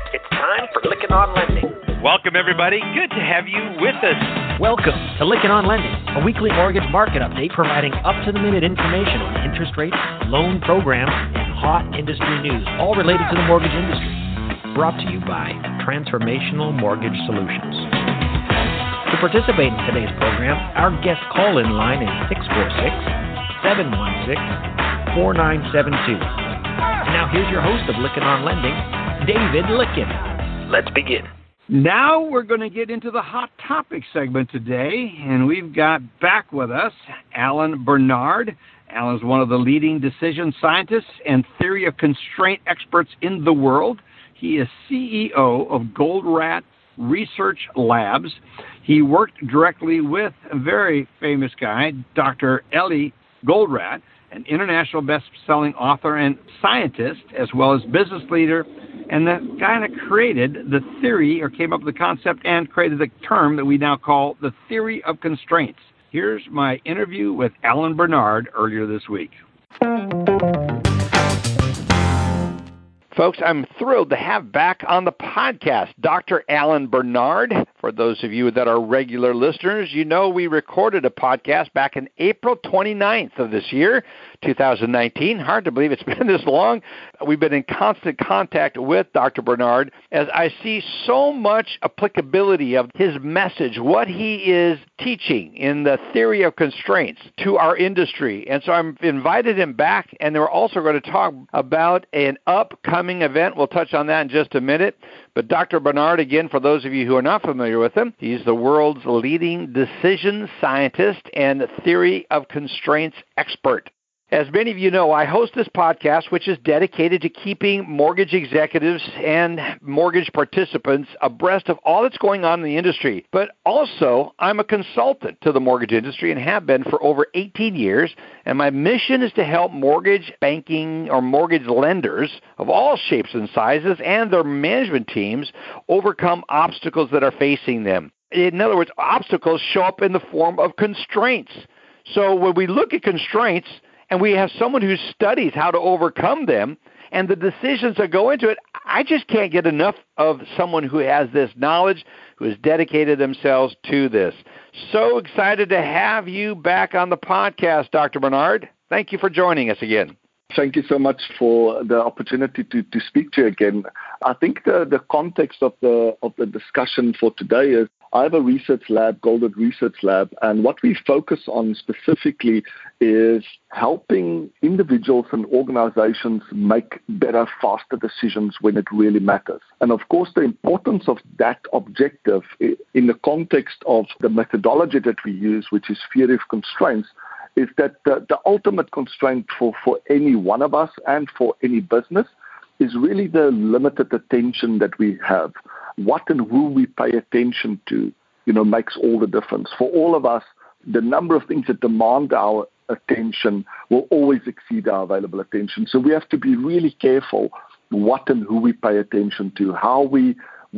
It's time for Lykken on Lending. Welcome, everybody. Good to have you with us. Welcome to Lykken on Lending, a weekly mortgage market update providing up-to-the-minute information on interest rates, loan programs, and hot industry news, all related to the mortgage industry. Brought to you by Transformational Mortgage Solutions. To participate in today's program, our guest call-in line is 646-716-4972. And now here's your host of Lykken on Lending, David Lykken. Let's begin. Now we're going to get into the hot topic segment today, and we've got back with us Alan Bernard. Alan's one of the leading decision scientists and theory of constraint experts in the world. He is CEO of Goldratt Research Labs. He worked directly with a very famous guy, Dr. Eli Goldratt, an international best-selling author and scientist, as well as business leader, and the guy that created the theory, or came up with the concept and created the term that we now call the theory of constraints. Here's my interview with Alan Bernard earlier this week. Folks, I'm thrilled to have back on the podcast Dr. Alan Bernard. For those of you that are regular listeners, you know we recorded a podcast back in April 29th of this year, 2019. Hard to believe it's been this long. We've been in constant contact with Dr. Bernard as I see so much applicability of his message, what he is teaching in the theory of constraints to our industry. And so I've invited him back, and we're also going to talk about an upcoming event. We'll touch on that in just a minute. But Dr. Bernard, again, for those of you who are not familiar with him, he's the world's leading decision scientist and theory of constraints expert. As many of you know, I host this podcast, which is dedicated to keeping mortgage executives and mortgage participants abreast of all that's going on in the industry. But also, I'm a consultant to the mortgage industry and have been for over 18 years. And my mission is to help mortgage banking or mortgage lenders of all shapes and sizes and their management teams overcome obstacles that are facing them. In other words, obstacles show up in the form of constraints. So when we look at constraints, and we have someone who studies how to overcome them and the decisions that go into it, I just can't get enough of someone who has this knowledge, who has dedicated themselves to this. So excited to have you back on the podcast, Dr. Bernard. Thank you for joining us again. Thank you so much for the opportunity to speak to you again. I think the context of the discussion for today is I have a research lab, Goldratt Research Lab, and what we focus on specifically is helping individuals and organizations make better, faster decisions when it really matters. And of course, the importance of that objective in the context of the methodology that we use, which is theory of constraints, is that the ultimate constraint for any one of us and for any business is really the limited attention that we have. What and who we pay attention to, makes all the difference. For all of us, the number of things that demand our attention will always exceed our available attention. So we have to be really careful what and who we pay attention to, how we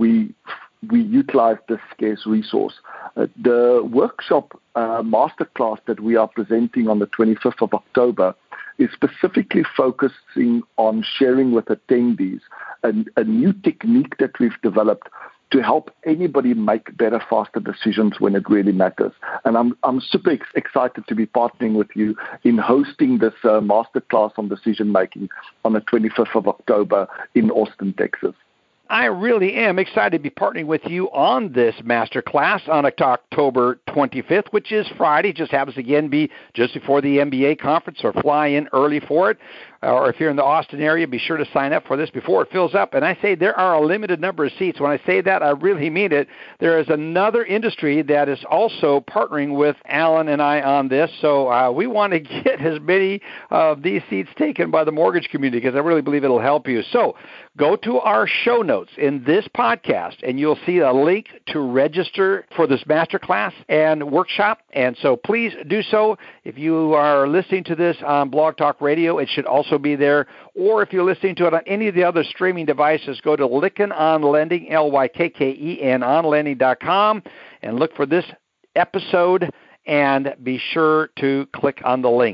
utilize this scarce resource. The workshop masterclass that we are presenting on the 25th of October is specifically focusing on sharing with attendees a new technique that we've developed to help anybody make better, faster decisions when it really matters. And I'm super excited to be partnering with you in hosting this masterclass on decision making on the 25th of October in Austin, Texas. I really am excited to be partnering with you on this masterclass on October 25th, which is Friday. Just happens to again be just before the MBA conference, or fly in early for it. Or if you're in the Austin area, be sure to sign up for this before it fills up. And I say there are a limited number of seats. When I say that, I really mean it. There is another industry that is also partnering with Alan and I on this. So we want to get as many of these seats taken by the mortgage community, because I really believe it'll help you. So go to our show notes in this podcast, and you'll see a link to register for this masterclass and workshop. And so please do so. If you are listening to this on Blog Talk Radio, it should also be there. Or if you're listening to it on any of the other streaming devices, go to Lykken on Lending, Lykken on Lending.com, and look for this episode, and be sure to click on the link.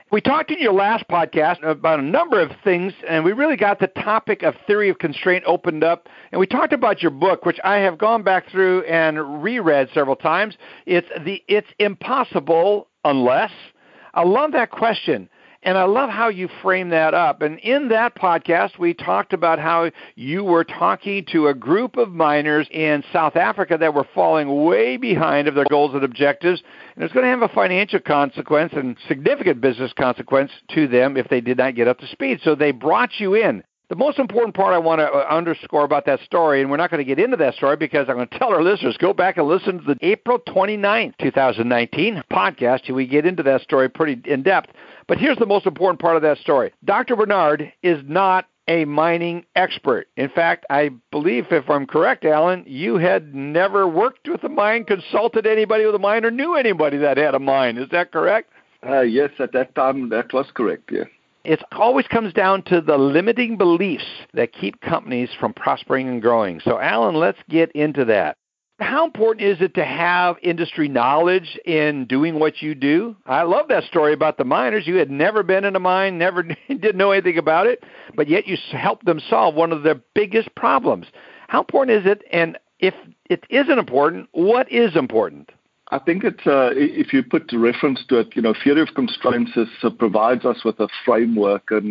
We talked in your last podcast about a number of things, and we really got the topic of theory of constraint opened up. And we talked about your book, which I have gone back through and reread several times. It's impossible unless. I love that question. And I love how you frame that up. And in that podcast, we talked about how you were talking to a group of miners in South Africa that were falling way behind of their goals and objectives. And it's going to have a financial consequence and significant business consequence to them if they did not get up to speed. So they brought you in. The most important part I want to underscore about that story, and we're not going to get into that story because I'm going to tell our listeners, go back and listen to the April 29th, 2019 podcast. We get into that story pretty in depth. But here's the most important part of that story. Dr. Bernard is not a mining expert. In fact, I believe, if I'm correct, Alan, you had never worked with a mine, consulted anybody with a mine, or knew anybody that had a mine. Is that correct? Yes, at that time, that was correct, yeah. It always comes down to the limiting beliefs that keep companies from prospering and growing. So, Alan, let's get into that. How important is it to have industry knowledge in doing what you do? I love that story about the miners. You had never been in a mine, never didn't know anything about it, but yet you helped them solve one of their biggest problems. How important is it? And if it isn't important, what is important? I think it's if you put the reference to it, theory of constraints provides us with a framework and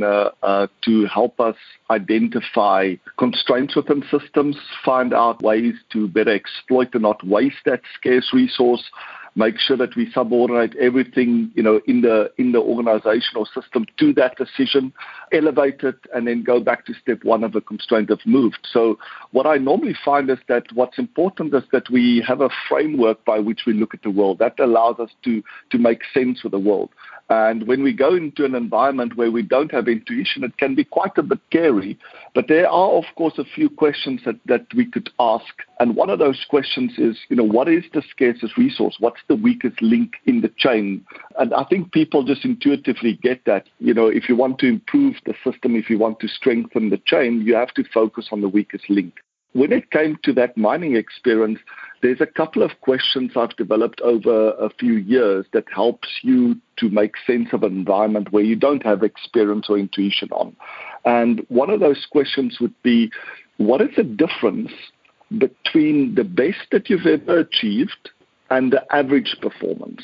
to help us identify constraints within systems, find out ways to better exploit and not waste that scarce resource, make sure that we subordinate everything, in the organizational system to that decision, elevate it, and then go back to step one of the constraint of moved. So what I normally find is that what's important is that we have a framework by which we look at the world. That allows us to make sense of the world. And when we go into an environment where we don't have intuition, it can be quite a bit scary. But there are, of course, a few questions that we could ask. And one of those questions is, what is the scarcest resource? What's the weakest link in the chain? And I think people just intuitively get that. If you want to improve the system, if you want to strengthen the chain, you have to focus on the weakest link. When it came to that mining experience, there's a couple of questions I've developed over a few years that helps you to make sense of an environment where you don't have experience or intuition on. And one of those questions would be, what is the difference between the best that you've ever achieved and the average performance?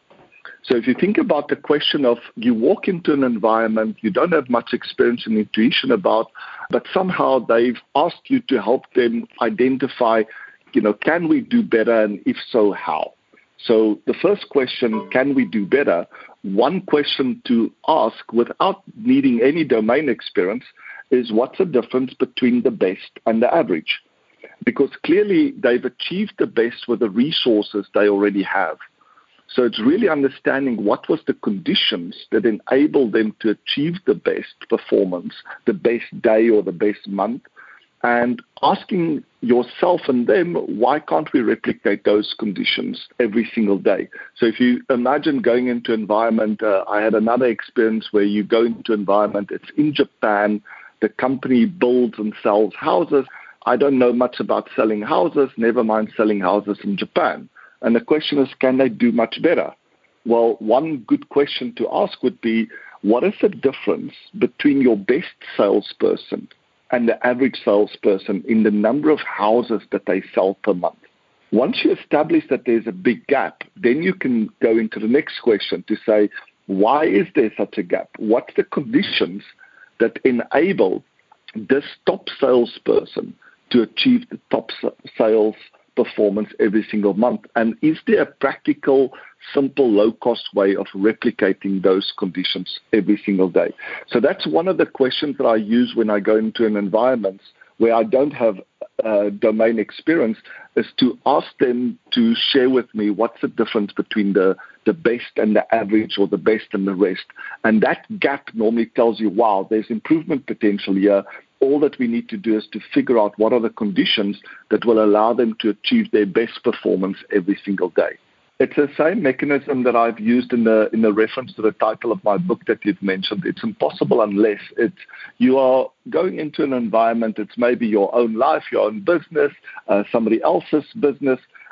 So if you think about the question of you walk into an environment you don't have much experience and intuition about, but somehow they've asked you to help them identify, can we do better, and if so, how? So the first question, can we do better? One question to ask without needing any domain experience is, what's the difference between the best and the average? Because clearly they've achieved the best with the resources they already have. So it's really understanding what was the conditions that enabled them to achieve the best performance, the best day or the best month, and asking yourself and them, why can't we replicate those conditions every single day? So if you imagine going into environment, I had another experience where you go into environment, it's in Japan, the company builds and sells houses. I don't know much about selling houses, never mind selling houses in Japan. And the question is, can they do much better? Well, one good question to ask would be, what is the difference between your best salesperson and the average salesperson in the number of houses that they sell per month? Once you establish that there's a big gap, then you can go into the next question to say, why is there such a gap? What's the conditions that enable this top salesperson to achieve the top sales performance every single month? And is there a practical, simple, low-cost way of replicating those conditions every single day? So that's one of the questions that I use when I go into an environment where I don't have domain experience, is to ask them to share with me what's the difference between the best and the average, or the best and the rest. And that gap normally tells you, wow, there's improvement potential here. All that we need to do is to figure out what are the conditions that will allow them to achieve their best performance every single day. It's the same mechanism that I've used in the reference to the title of my book that you've mentioned. It's impossible unless you are going into an environment, it's maybe your own life, your own business, somebody else's business,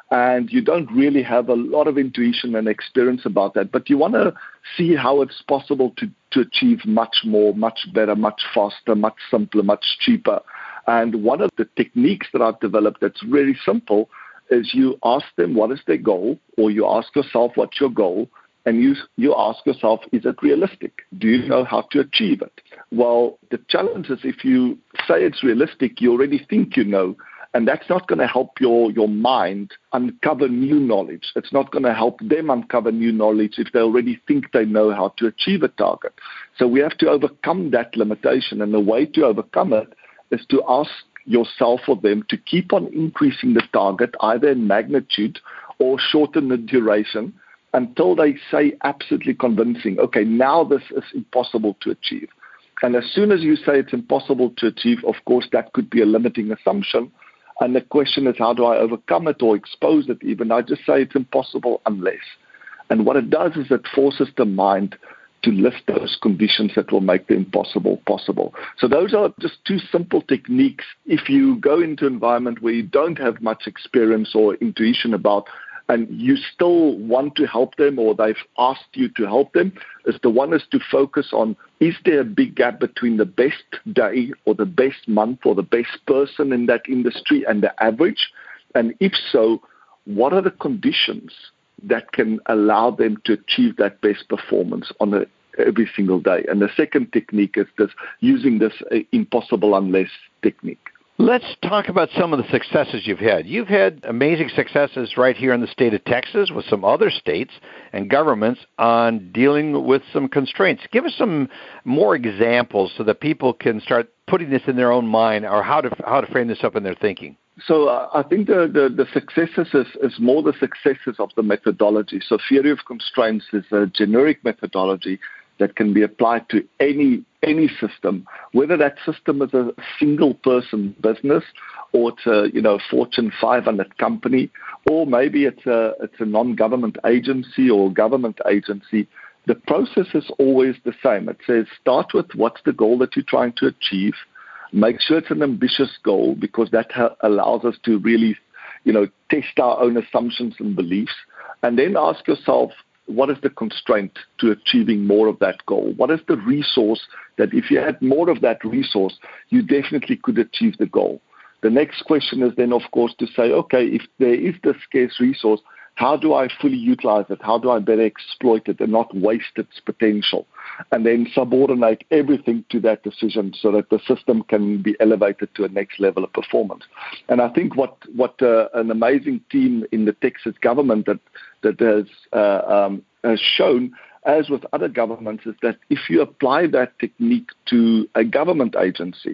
and you don't really have a lot of intuition and experience about that, but you want to see how it's possible to achieve much more, much better, much faster, much simpler, much cheaper. And one of the techniques that I've developed that's really simple is you ask them what is their goal, or you ask yourself what's your goal, and you ask yourself, is it realistic? Do you know how to achieve it? Well, the challenge is if you say it's realistic, you already think you know, and that's not going to help your mind uncover new knowledge. It's not going to help them uncover new knowledge if they already think they know how to achieve a target. So we have to overcome that limitation, and the way to overcome it is to ask yourself or them to keep on increasing the target, either in magnitude or shorten the duration, until they say absolutely convincing, okay, now this is impossible to achieve. And as soon as you say it's impossible to achieve, of course, that could be a limiting assumption. And the question is, how do I overcome it or expose it even? I just say it's impossible unless. And what it does is it forces the mind to list those conditions that will make the impossible possible. So those are just two simple techniques. If you go into an environment where you don't have much experience or intuition about, and you still want to help them, or they've asked you to help them, is the one is to focus on, is there a big gap between the best day or the best month or the best person in that industry and the average? And if so, what are the conditions that can allow them to achieve that best performance on every single day? And the second technique is using this impossible unless technique. Let's talk about some of the successes you've had. You've had amazing successes right here in the state of Texas with some other states and governments on dealing with some constraints. Give us some more examples so that people can start putting this in their own mind, or how to frame this up in their thinking. So I think the successes is more the successes of the methodology. So theory of constraints is a generic methodology that can be applied to any system, whether that system is a single person business, or it's a Fortune 500 company, or maybe it's a non-government agency or government agency. The process is always the same. It says start with what's the goal that you're trying to achieve. Make sure it's an ambitious goal, because that allows us to really test our own assumptions and beliefs, and then ask yourself, what is the constraint to achieving more of that goal? What is the resource that if you had more of that resource, you definitely could achieve the goal? The next question is then, of course, to say, okay, if there is this scarce resource, how do I fully utilize it? How do I better exploit it and not waste its potential? And then subordinate everything to that decision so that the system can be elevated to a next level of performance. And I think what an amazing team in the Texas government that has shown, as with other governments, is that if you apply that technique to a government agency,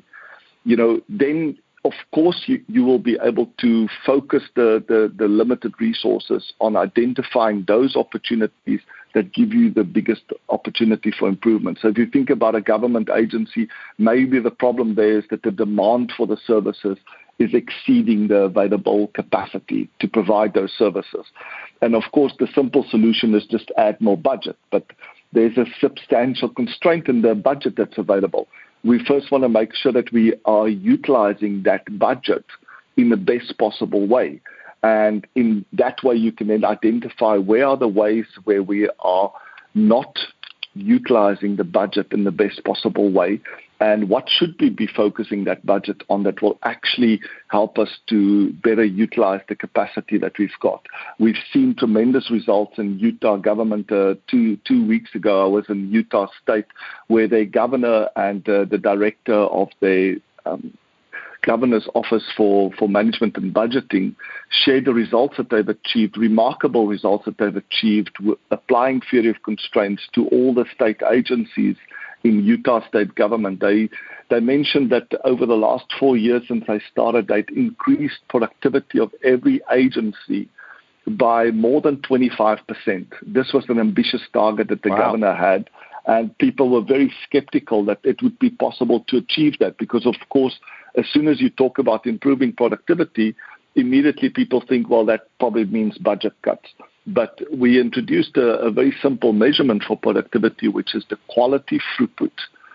then of course you will be able to focus the limited resources on identifying those opportunities that give you the biggest opportunity for improvement. So if you think about a government agency, maybe the problem there is that the demand for the services is exceeding the available capacity to provide those services. And of course, the simple solution is just add more budget, but there's a substantial constraint in the budget that's available. We first want to make sure that we are utilizing that budget in the best possible way. And in that way, you can then identify where are the ways where we are not utilizing the budget in the best possible way, and what should we be focusing that budget on that will actually help us to better utilize the capacity that we've got. We've seen tremendous results in Utah government. 2 weeks ago, I was in Utah State, where the governor and the director of the Governor's Office for Management and Budgeting shared the results that they've achieved, remarkable results that they've achieved applying theory of constraints to all the state agencies in Utah state government. They mentioned that over the last 4 years since they started, they'd increased productivity of every agency by more than 25%. This was an ambitious target that the governor had. And people were very skeptical that it would be possible to achieve that because, of course, as soon as you talk about improving productivity, immediately people think, well, that probably means budget cuts. But we introduced a very simple measurement for productivity, which is the quality throughput.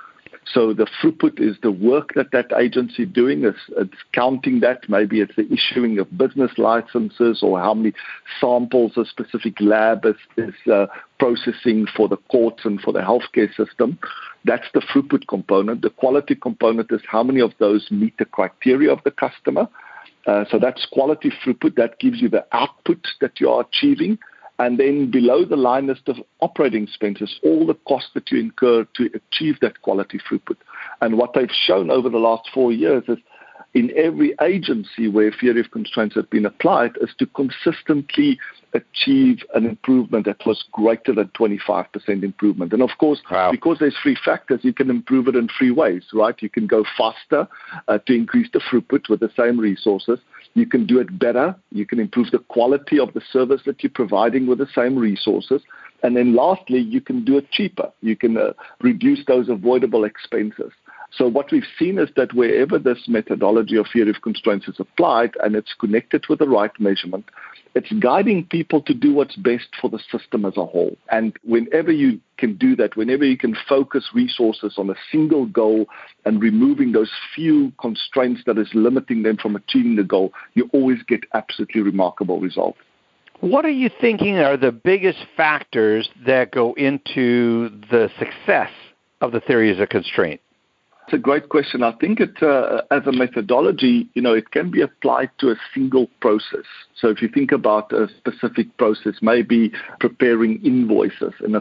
So the throughput is the work that agency doing. It's counting that. Maybe it's the issuing of business licenses or how many samples a specific lab is processing for the courts and for the healthcare system. That's the throughput component. The quality component is how many of those meet the criteria of the customer. So that's quality throughput. That gives you the output that you are achieving. And then below the line is the operating expenses, all the costs that you incur to achieve that quality throughput. And what they've shown over the last 4 years is in every agency where theory of constraints has been applied is to consistently achieve an improvement that was greater than 25% improvement. And of course, because there's 3 factors, you can improve it in 3 ways, right? You can go faster to increase the throughput with the same resources. You can do it better. You can improve the quality of the service that you're providing with the same resources. And then lastly, you can do it cheaper. You can reduce those avoidable expenses. So what we've seen is that wherever this methodology of theory of constraints is applied and it's connected with the right measurement, it's guiding people to do what's best for the system as a whole. And whenever you can do that, whenever you can focus resources on a single goal and removing those few constraints that is limiting them from achieving the goal, you always get absolutely remarkable results. What are you thinking are the biggest factors that go into the success of the theory of constraint? It's a great question. I think it, as a methodology, it can be applied to a single process. So if you think about a specific process, maybe preparing invoices in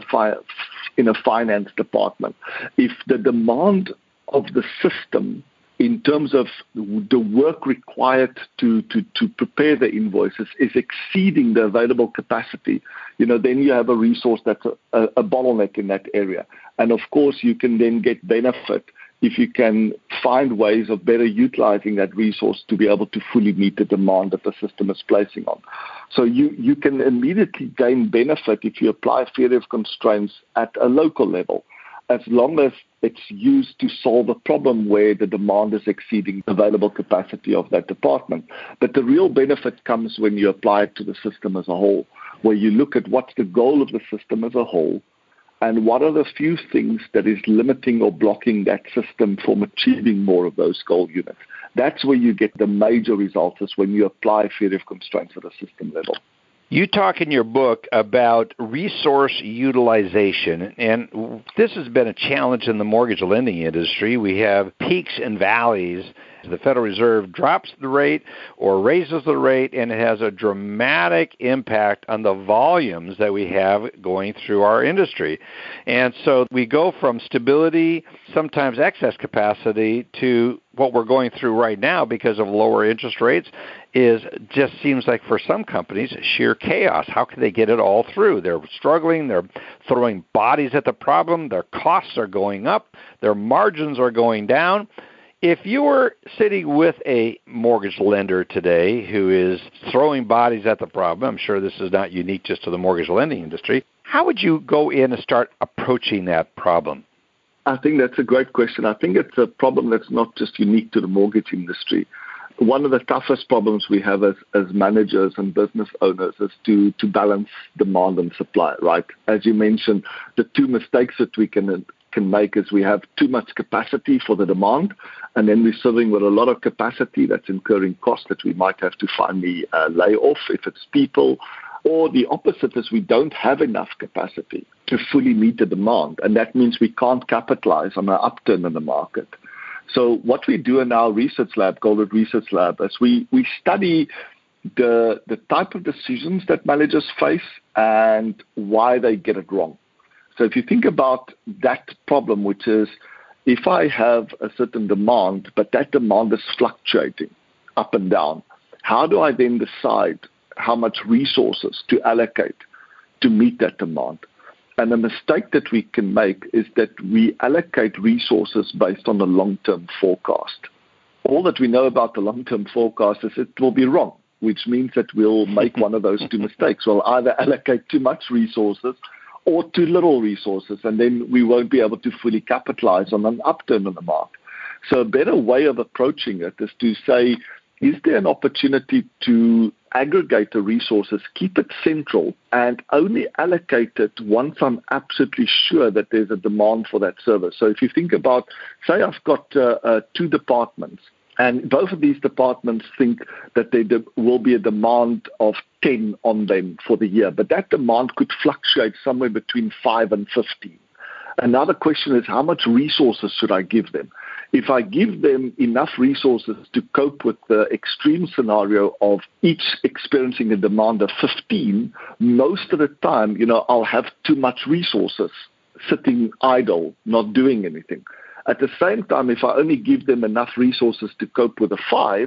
a finance department, if the demand of the system in terms of the work required to prepare the invoices is exceeding the available capacity, then you have a resource that's a bottleneck in that area. And of course, you can then get benefit if you can find ways of better utilizing that resource to be able to fully meet the demand that the system is placing on. So you can immediately gain benefit if you apply theory of constraints at a local level, as long as it's used to solve a problem where the demand is exceeding available capacity of that department. But the real benefit comes when you apply it to the system as a whole, where you look at what's the goal of the system as a whole, and what are the few things that is limiting or blocking that system from achieving more of those goal units. That's where you get the major results, is when you apply theory of constraints at a system level. You talk in your book about resource utilization, and this has been a challenge in the mortgage lending industry. We have peaks and valleys. The Federal Reserve drops the rate or raises the rate, and it has a dramatic impact on the volumes that we have going through our industry. And so we go from stability, sometimes excess capacity, to what we're going through right now because of lower interest rates is just seems like for some companies sheer chaos. How can they get it all through? They're struggling. They're throwing bodies at the problem. Their costs are going up. Their margins are going down. If you were sitting with a mortgage lender today who is throwing bodies at the problem, I'm sure this is not unique just to the mortgage lending industry, how would you go in and start approaching that problem? I think that's a great question. I think it's a problem that's not just unique to the mortgage industry. One of the toughest problems we have as managers and business owners is to balance demand and supply, right? As you mentioned, the 2 mistakes that we can make is we have too much capacity for the demand, and then we're serving with a lot of capacity that's incurring costs that we might have to finally lay off if it's people. Or the opposite is we don't have enough capacity to fully meet the demand, and that means we can't capitalize on an upturn in the market. So what we do in our research lab, Goldred Research Lab, is we study the type of decisions that managers face and why they get it wrong. So if you think about that problem, which is if I have a certain demand, but that demand is fluctuating up and down, how do I then decide how much resources to allocate to meet that demand? And the mistake that we can make is that we allocate resources based on the long-term forecast. All that we know about the long-term forecast is it will be wrong, which means that we'll make one of those 2 mistakes. We'll either allocate too much resources or too little resources, and then we won't be able to fully capitalize on an upturn in the market. So a better way of approaching it is to say, is there an opportunity to aggregate the resources, keep it central, and only allocate it once I'm absolutely sure that there's a demand for that service? So if you think about, say I've got 2 departments, and both of these departments think that there will be a demand of 10 on them for the year, but that demand could fluctuate somewhere between 5 and 15. Another question is, how much resources should I give them? If I give them enough resources to cope with the extreme scenario of each experiencing a demand of 15, most of the time, I'll have too much resources sitting idle, not doing anything. At the same time, if I only give them enough resources to cope with a 5,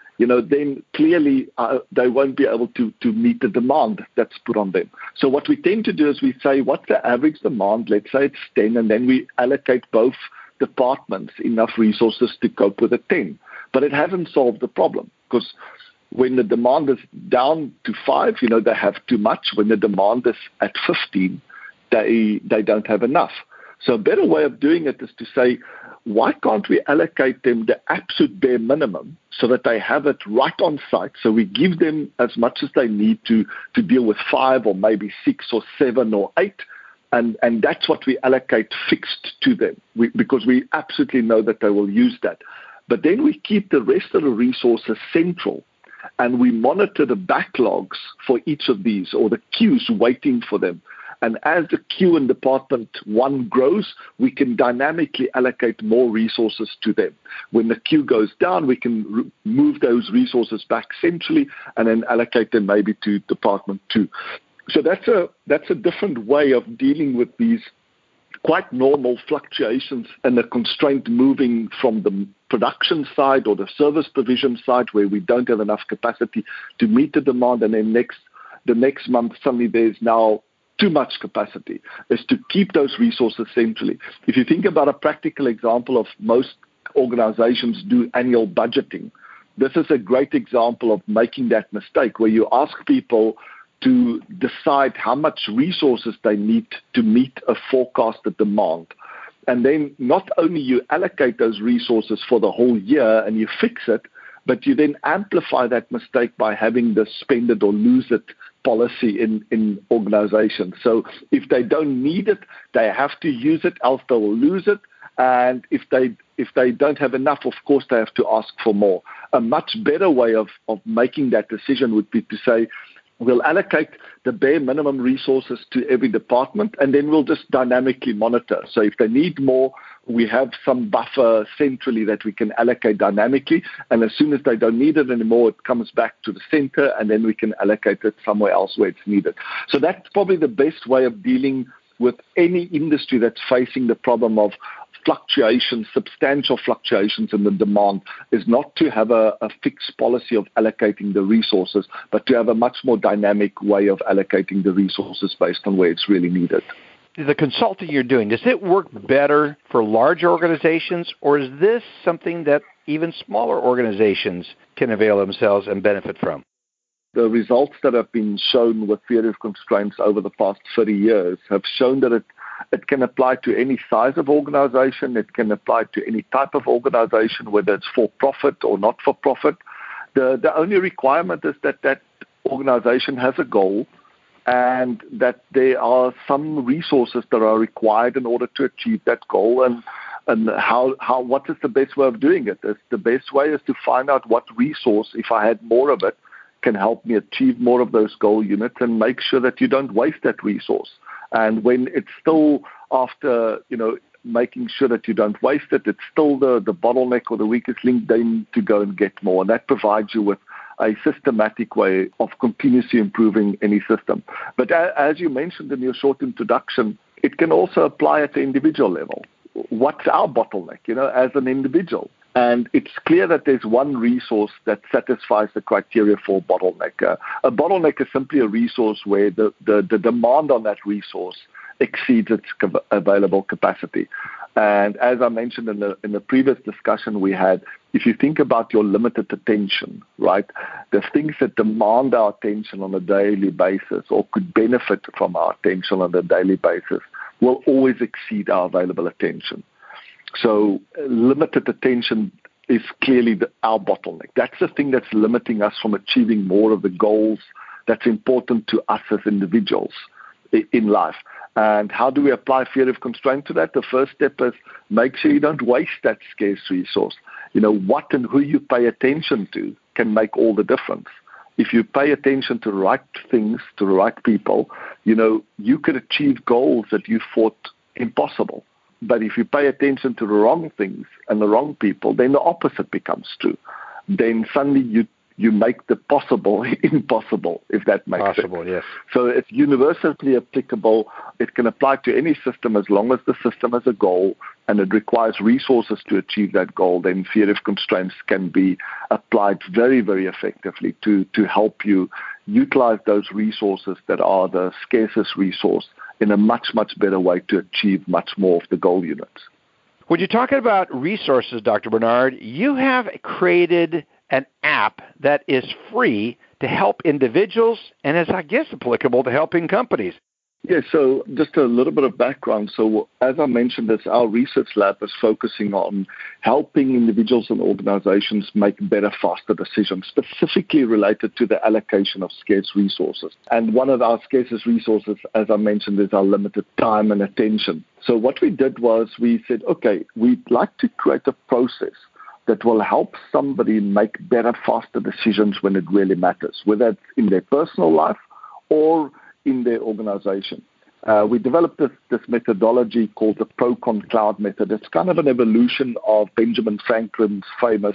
then clearly they won't be able to meet the demand that's put on them. So what we tend to do is we say, what's the average demand? Let's say it's 10, and then we allocate both departments enough resources to cope with a 10. But it hasn't solved the problem, because when the demand is down to 5, they have too much. When the demand is at 15, they don't have enough. So a better way of doing it is to say, why can't we allocate them the absolute bare minimum so that they have it right on site? So we give them as much as they need to deal with 5 or maybe 6 or 7 or 8. And that's what we allocate fixed to them, because we absolutely know that they will use that. But then we keep the rest of the resources central, and we monitor the backlogs for each of these, or the queues waiting for them. And as the queue in Department 1 grows, we can dynamically allocate more resources to them. When the queue goes down, we can move those resources back centrally and then allocate them maybe to Department 2. So that's a different way of dealing with these quite normal fluctuations and the constraint moving from the production side or the service provision side, where we don't have enough capacity to meet the demand, and then the next month suddenly there's now too much capacity, is to keep those resources centrally. If you think about a practical example of most organizations do annual budgeting, this is a great example of making that mistake, where you ask people to decide how much resources they need to meet a forecasted demand. And then not only you allocate those resources for the whole year and you fix it, but you then amplify that mistake by having the spend it or lose it policy in organizations. So if they don't need it, they have to use it, else they will lose it. And if they don't have enough, of course, they have to ask for more. A much better way of making that decision would be to say, we'll allocate the bare minimum resources to every department, and then we'll just dynamically monitor. So if they need more, we have some buffer centrally that we can allocate dynamically. And as soon as they don't need it anymore, it comes back to the center, and then we can allocate it somewhere else where it's needed. So that's probably the best way of dealing with any industry that's facing the problem of fluctuations, substantial fluctuations in the demand, is not to have a fixed policy of allocating the resources, but to have a much more dynamic way of allocating the resources based on where it's really needed. The consulting you're doing, does it work better for large organizations, or is this something that even smaller organizations can avail themselves and benefit from? The results that have been shown with theory of constraints over the past 30 years have shown that it can apply to any size of organization. It can apply to any type of organization, whether it's for profit or not for profit. The only requirement is that that organization has a goal, and that there are some resources that are required in order to achieve that goal. And what is the best way of doing it? The best way is to find out what resource, if I had more of it, can help me achieve more of those goal units, and make sure that you don't waste that resource. And when it's still, after making sure that you don't waste it, it's still the bottleneck or the weakest link, then to go and get more. And that provides you with a systematic way of continuously improving any system. But as you mentioned in your short introduction, it can also apply at the individual level. What's our bottleneck, as an individual? And it's clear that there's one resource that satisfies the criteria for bottleneck. A bottleneck is simply a resource where the demand on that resource exceeds its available capacity. And as I mentioned in the previous discussion we had, if you think about your limited attention, right, the things that demand our attention on a daily basis or could benefit from our attention on a daily basis will always exceed our available attention. So limited attention is clearly our bottleneck. That's the thing that's limiting us from achieving more of the goals that's important to us as individuals in life. And how do we apply theory of constraint to that? The first step is make sure you don't waste that scarce resource. What and who you pay attention to can make all the difference. If you pay attention to the right things, to the right people, you could achieve goals that you thought impossible. But if you pay attention to the wrong things and the wrong people, then the opposite becomes true. Then suddenly you make the possible impossible, if that makes sense. Possible, yes. So it's universally applicable. It can apply to any system as long as the system has a goal and it requires resources to achieve that goal. Then theory of constraints can be applied very, very effectively to help you utilize those resources that are the scarcest resource in a much, much better way to achieve much more of the goal units. When you're talking about resources, Dr. Bernard, you have created an app that is free to help individuals and is, I guess, applicable to helping companies. Yeah, so just a little bit of background. So as I mentioned, our research lab is focusing on helping individuals and organizations make better, faster decisions, specifically related to the allocation of scarce resources. And one of our scarcest resources, as I mentioned, is our limited time and attention. So what we did was we said, okay, we'd like to create a process that will help somebody make better, faster decisions when it really matters, whether it's in their personal life or in their organization. We developed this methodology called the Pro-Con Cloud method. It's kind of an evolution of Benjamin Franklin's famous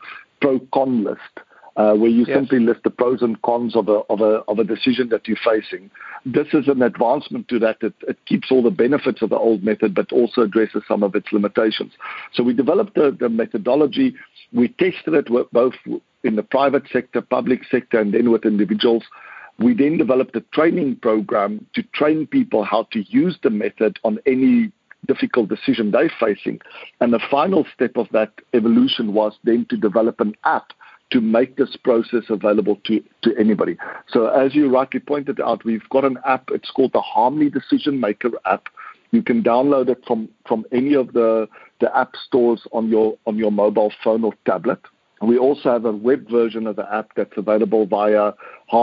Pro-Con list, where you simply list the pros and cons of a decision that you're facing. This is an advancement to that. It keeps all the benefits of the old method, but also addresses some of its limitations. So we developed the methodology. We tested it both in the private sector, public sector, and then with individuals. We then developed a training program to train people how to use the method on any difficult decision they're facing. And the final step of that evolution was then to develop an app to make this process available to anybody. So as you rightly pointed out, we've got an app. It's called the Harmony Decision Maker app. You can download it from any of the app stores on your mobile phone or tablet. We also have a web version of the app that's available via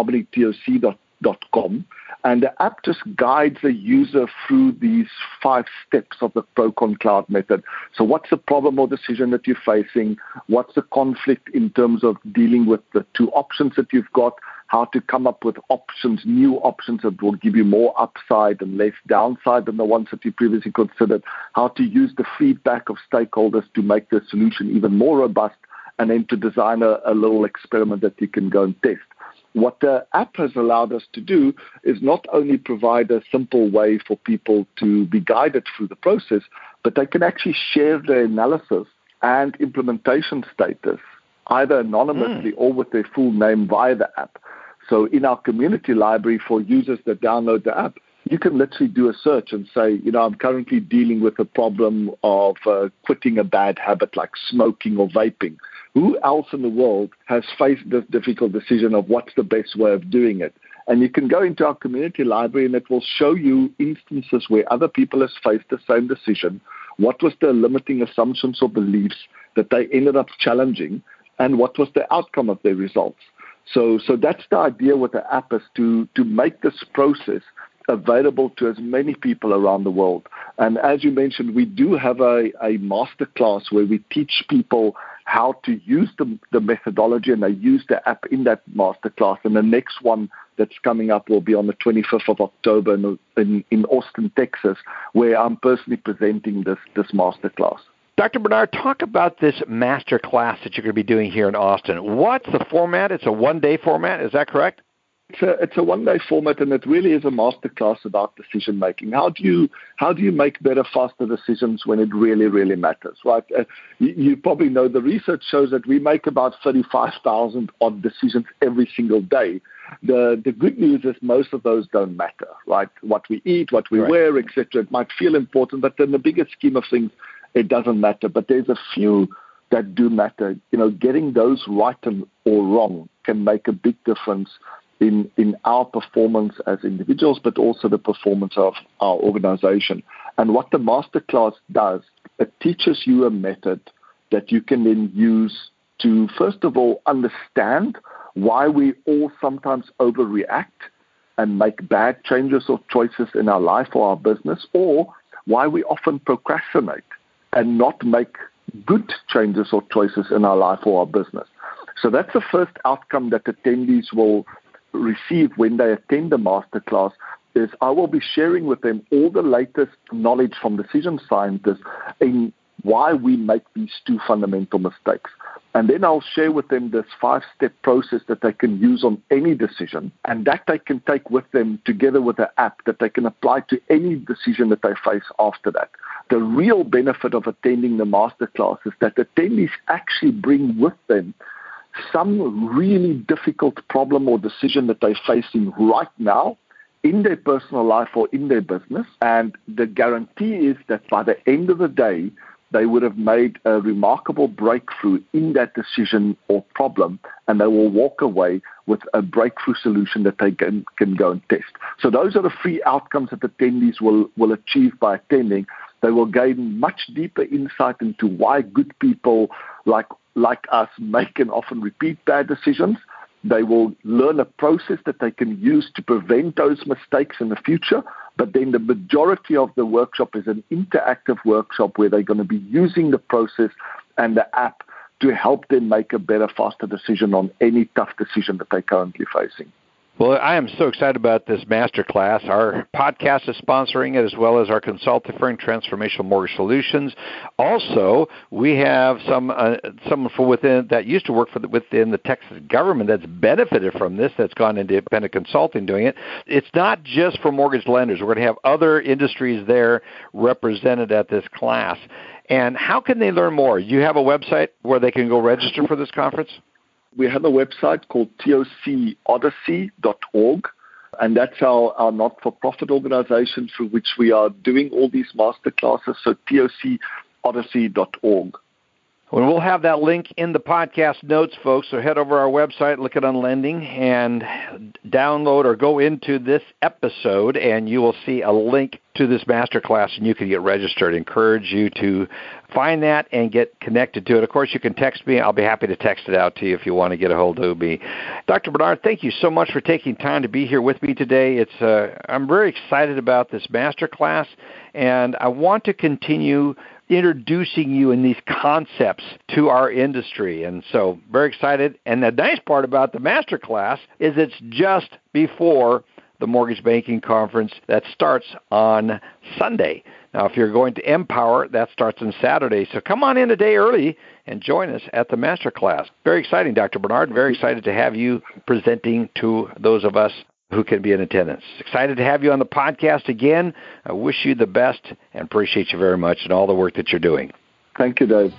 harmonytoc.com. And the app just guides the user through these 5 steps of the Pro-Con Cloud method. So what's the problem or decision that you're facing? What's the conflict in terms of dealing with the 2 options that you've got? How to come up with options, new options that will give you more upside and less downside than the ones that you previously considered. How to use the feedback of stakeholders to make the solution even more robust, and then to design a little experiment that you can go and test. What the app has allowed us to do is not only provide a simple way for people to be guided through the process, but they can actually share their analysis and implementation status, either anonymously or with their full name via the app. So in our community library for users that download the app, you can literally do a search and say, I'm currently dealing with a problem of quitting a bad habit like smoking or vaping. Who else in the world has faced this difficult decision of what's the best way of doing it? And you can go into our community library and it will show you instances where other people have faced the same decision. What was the limiting assumptions or beliefs that they ended up challenging, and what was the outcome of their results? So that's the idea with the app, is to make this process available to as many people around the world. And as you mentioned, we do have a masterclass where we teach people how to use the methodology, and they use the app in that masterclass. And the next one that's coming up will be on the 25th of October in Austin, Texas, where I'm personally presenting this masterclass. Dr. Bernard, talk about this masterclass that you're going to be doing here in Austin. What's the format? It's a one-day format, is that correct? It's a one-day format, and it really is a masterclass about decision-making. How do you make better, faster decisions when it really, really matters, right? You probably know the research shows that we make about 35,000 odd decisions every single day. The good news is most of those don't matter, right? What we eat, what we wear, etc. It might feel important, but in the bigger scheme of things, it doesn't matter. But there's a few that do matter. Getting those right or wrong can make a big difference in our performance as individuals, but also the performance of our organization. And what the masterclass does, it teaches you a method that you can then use to, first of all, understand why we all sometimes overreact and make bad changes or choices in our life or our business, or why we often procrastinate and not make good changes or choices in our life or our business. So that's the first outcome that attendees will receive when they attend the masterclass, is I will be sharing with them all the latest knowledge from decision scientists in why we make these two fundamental mistakes. And then I'll share with them this 5-step process that they can use on any decision, and that they can take with them together with an app that they can apply to any decision that they face after that. The real benefit of attending the masterclass is that attendees actually bring with them some really difficult problem or decision that they're facing right now in their personal life or in their business. And the guarantee is that by the end of the day, they would have made a remarkable breakthrough in that decision or problem, and they will walk away with a breakthrough solution that they can go and test. So those are the 3 outcomes that attendees will achieve by attending. They will gain much deeper insight into why good people like us make and often repeat bad decisions. They will learn a process that they can use to prevent those mistakes in the future. But then the majority of the workshop is an interactive workshop where they're going to be using the process and the app to help them make a better, faster decision on any tough decision that they're currently facing. Well, I am so excited about this masterclass. Our podcast is sponsoring it, as well as our consulting firm, Transformational Mortgage Solutions. Also, we have someone from within that used to work within the Texas government that's benefited from this, that's gone into independent consulting doing it. It's not just for mortgage lenders. We're going to have other industries there represented at this class. And how can they learn more? You have a website where they can go register for this conference? We have a website called tocodyssey.org, and that's our not-for-profit organization through which we are doing all these masterclasses, so tocodyssey.org. Well, we'll have that link in the podcast notes, folks, so head over our website, look at Unlending, and download or go into this episode, and you will see a link to this masterclass, and you can get registered. I encourage you to find that and get connected to it. Of course, you can text me. I'll be happy to text it out to you if you want to get a hold of me. Dr. Bernard, thank you so much for taking time to be here with me today. I'm very excited about this masterclass, and I want to continue introducing you in these concepts to our industry. And so very excited. And the nice part about the masterclass is it's just before the Mortgage Banking Conference that starts on Sunday. Now, if you're going to Empower, that starts on Saturday. So come on in a day early and join us at the masterclass. Very exciting, Dr. Bernard. Very excited to have you presenting to those of us who can be in attendance. Excited to have you on the podcast again. I wish you the best and appreciate you very much and all the work that you're doing. Thank you, Dave.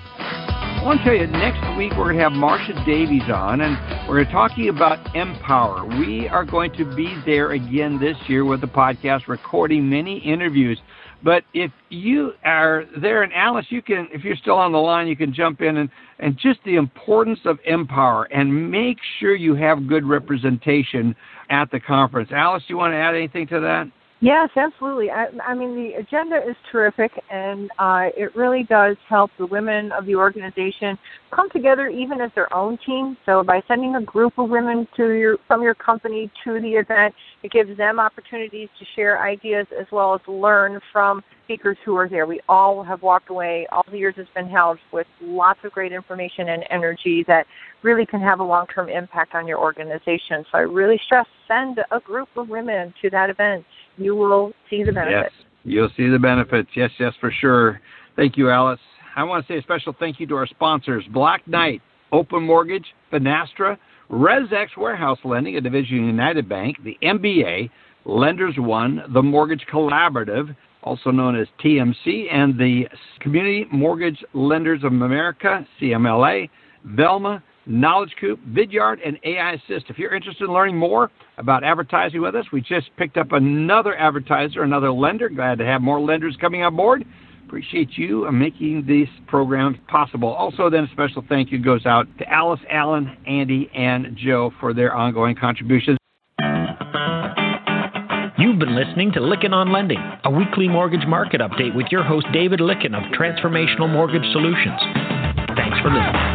I want to tell you, next week we're going to have Marcia Davies on, and we're going to talk to you about Empower. We are going to be there again this year with the podcast, recording many interviews. But if you are there, and Alice, you can, if you're still on the line, you can jump in and just the importance of Empower, and make sure you have good representation at the conference. Alice, do you want to add anything to that? Yes, absolutely. I mean, the agenda is terrific, and it really does help the women of the organization come together even as their own team. So by sending a group of women from your company to the event, it gives them opportunities to share ideas as well as learn from speakers who are there. We all have walked away, all the years it's been held, with lots of great information and energy that really can have a long-term impact on your organization. So I really stress, send a group of women to that event. You will see the benefits. Yes, you'll see the benefits. Yes, for sure. Thank you, Alice. I want to say a special thank you to our sponsors, Black Knight, Open Mortgage, Finastra, ResX Warehouse Lending, a division of United Bank, the MBA, Lenders One, the Mortgage Collaborative, also known as TMC, and the Community Mortgage Lenders of America, CMLA, Velma, Knowledge Coop, Vidyard, and AI Assist. If you're interested in learning more about advertising with us, we just picked up another advertiser, another lender. Glad to have more lenders coming on board. Appreciate you making these programs possible. Also, then, a special thank you goes out to Alice, Alan, Andy, and Joe for their ongoing contributions. You've been listening to Lykken on Lending, a weekly mortgage market update with your host, David Lykken of Transformational Mortgage Solutions. Thanks Thanks for listening.